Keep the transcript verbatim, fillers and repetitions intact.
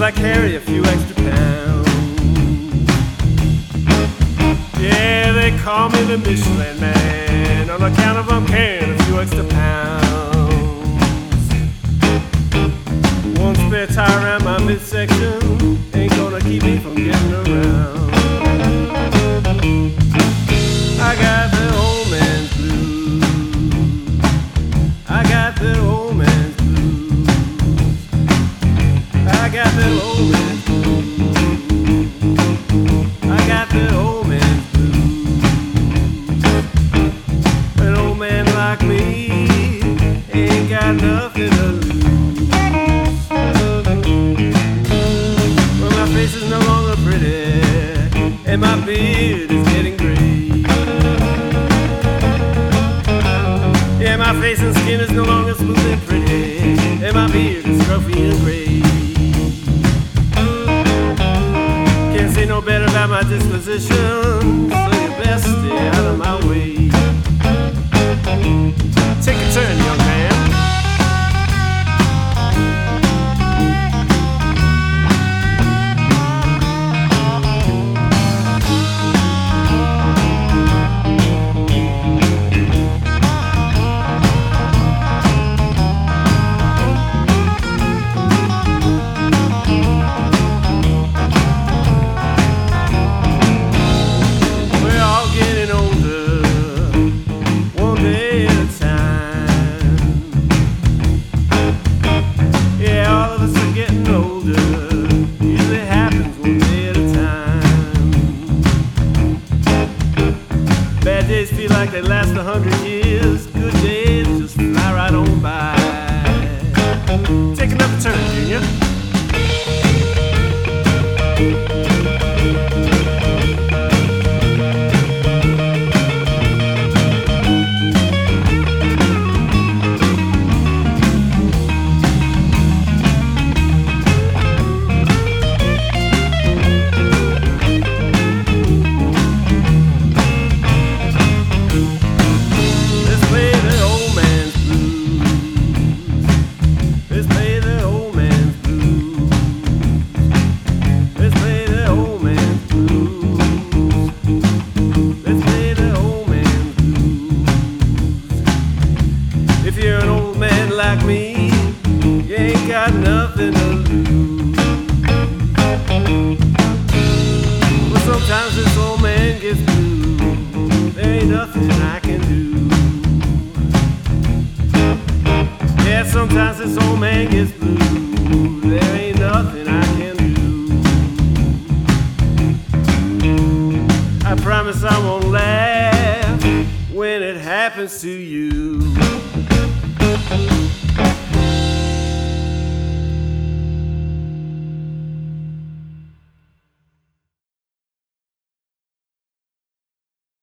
I carry a few extra pounds. Yeah, they call me the Michelin Man on account of I'm carrying a few extra pounds. One spare tire around my midsection ain't gonna keep me from getting around. I got the old man's blues. I got the old man's blues. I got the old man's blues. I got the old man's blues. An old man like me ain't got nothing to lose. Well, my face is no longer pretty, and my beard is getting gray. Yeah, my face and skin is no longer smooth and pretty, and my beard is scruffy and gray. Can't say no better about my disposition, so you best stay out of my way. Take a turn, young man. Bad days feel like they last a hundred years. Good days just fly right on by. Take another turn, Junior. If you're an old man like me, you ain't got nothing to lose. But sometimes this old man gets blue. There ain't nothing I can do. Yeah, sometimes this old man gets blue. There ain't nothing I can do. I promise I won't laugh when it happens to you.